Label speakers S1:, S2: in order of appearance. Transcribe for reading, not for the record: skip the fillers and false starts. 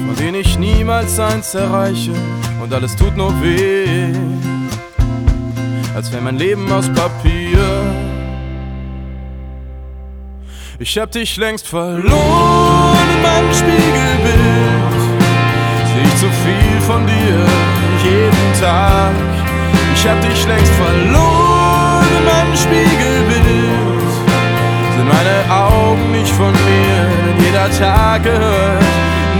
S1: von denen ich niemals eins erreiche und alles tut nur weh, als wäre mein Leben aus Papier. Ich hab dich längst verloren in meinem Spiegelbild, seh ich zu viel von dir jeden Tag. Ich hab dich längst verloren in meinem Spiegelbild, sind meine Augen nicht von mir, denn jeder Tag gehört